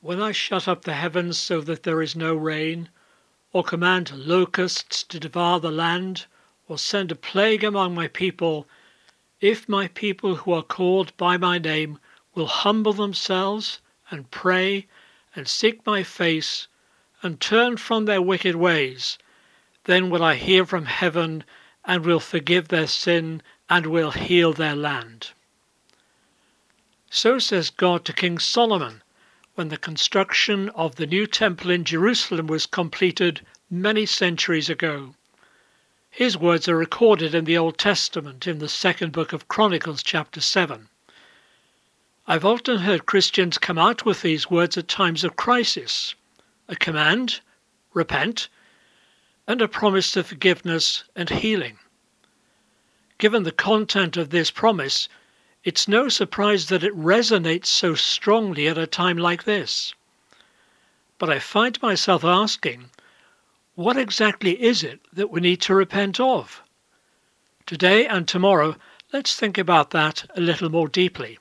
When I shut up the heavens so that there is no rain, or command locusts to devour the land, or send a plague among my people, if my people who are called by my name will humble themselves and pray and seek my face and turn from their wicked ways, then will I hear from heaven and will forgive their sin and will heal their land. So says God to King Solomon when the construction of the new temple in Jerusalem was completed many centuries ago. His words are recorded in the Old Testament in the second book of Chronicles, chapter 7. I've often heard Christians come out with these words at times of crisis: a command, repent, and a promise of forgiveness and healing. Given the content of this promise, it's no surprise that it resonates so strongly at a time like this. But I find myself asking, what exactly is it that we need to repent of? Today and tomorrow, let's think about that a little more deeply.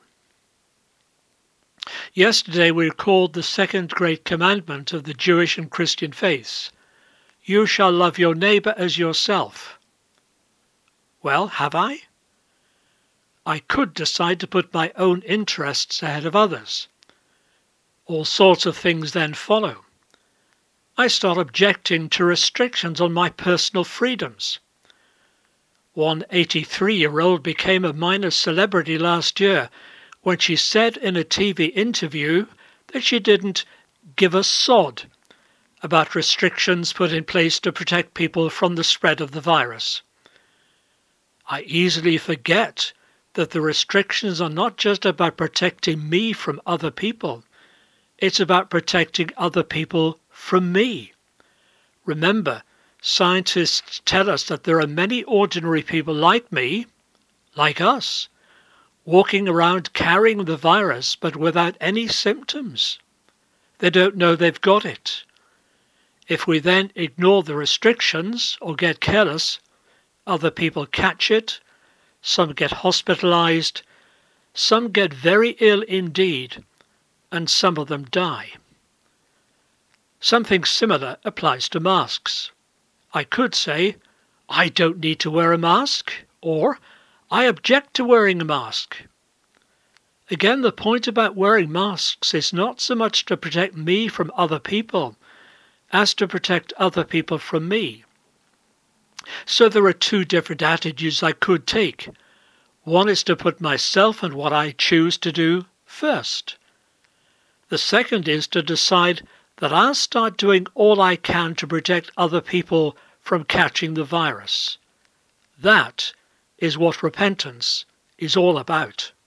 Yesterday we recalled the second great commandment of the Jewish and Christian faiths: you shall love your neighbour as yourself. Well, have I? I could decide to put my own interests ahead of others. All sorts of things then follow. I start objecting to restrictions on my personal freedoms. One 83-year-old became a minor celebrity last year when she said in a TV interview that she didn't give a sod about restrictions put in place to protect people from the spread of the virus. I easily forget that the restrictions are not just about protecting me from other people. It's about protecting other people from me. Remember, scientists tell us that there are many ordinary people like me, like us, walking around carrying the virus but without any symptoms. They don't know they've got it. If we then ignore the restrictions or get careless, other people catch it, some get hospitalized, some get very ill indeed, and some of them die. Something similar applies to masks. I could say, I don't need to wear a mask, or I object to wearing a mask. Again, the point about wearing masks is not so much to protect me from other people as to protect other people from me. So there are two different attitudes I could take. One is to put myself and what I choose to do first. The second is to decide that I'll start doing all I can to protect other people from catching the virus. That is what repentance is all about.